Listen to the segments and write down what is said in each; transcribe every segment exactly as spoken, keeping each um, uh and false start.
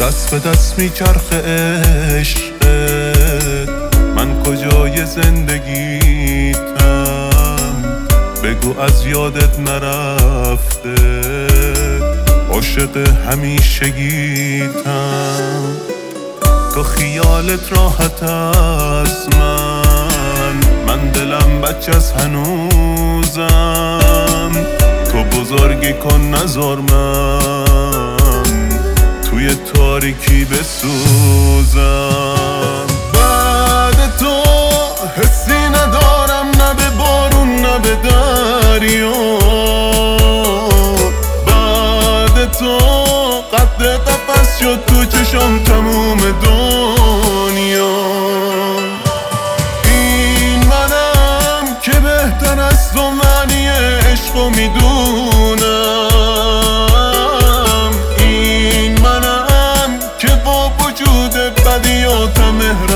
دست به دست میچرخه عشقت، من کجای زندگیتم؟ بگو از یادت نرفته عاشق همیشگیتم. تو خیالت راحت از من، من دلم بچه از هنوزم. تو بزرگی کن نذار من توی تاریکی بسوزم. بعد تو حسی ندارم، نه به بارون نه به دریا. بعد تو قد قفس شد تو چشم تموم دنیا. این منم که بهتر از تو معنی عشقو میدونم. این منم که با وجود بدیاتم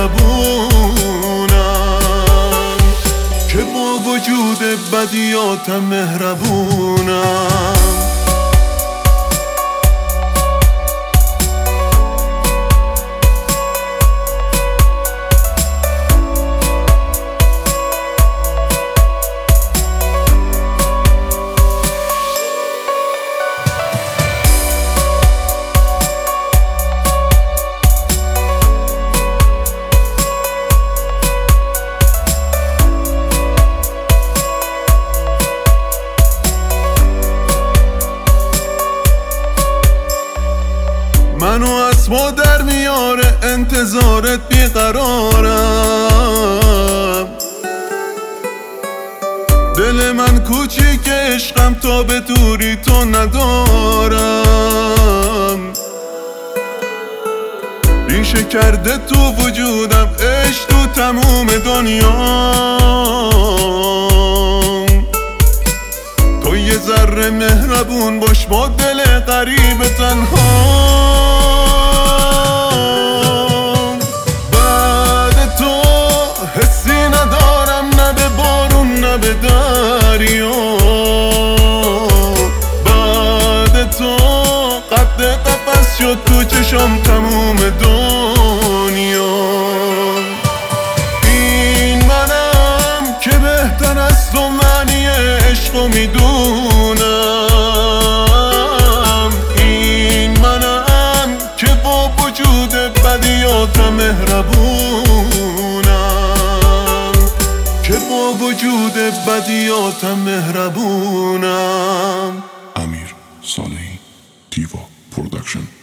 مهربونم، که با وجود بدیاتم مهربونم. منو از ما در میاره انتظارت بیقرارم. دل من کوچیک عشقم تا به دوری تو ندارم. ریشه کرده تو وجودم عشق تو تموم دنیا. تو یه ذره مهربون باش با دل غریب تنها. بعد تو حسی ندارم، نه به بارون نه به دریا. بعد تو قد قفس شد تو چشم تموم دنیا. این منم که بهتر از تو معنی عشقو میدونم. این منم که با وجود بدیاتم مهربونم، که با وجود بدیاتم مهربونم. امیر صالحی، دیوا پروداکشن.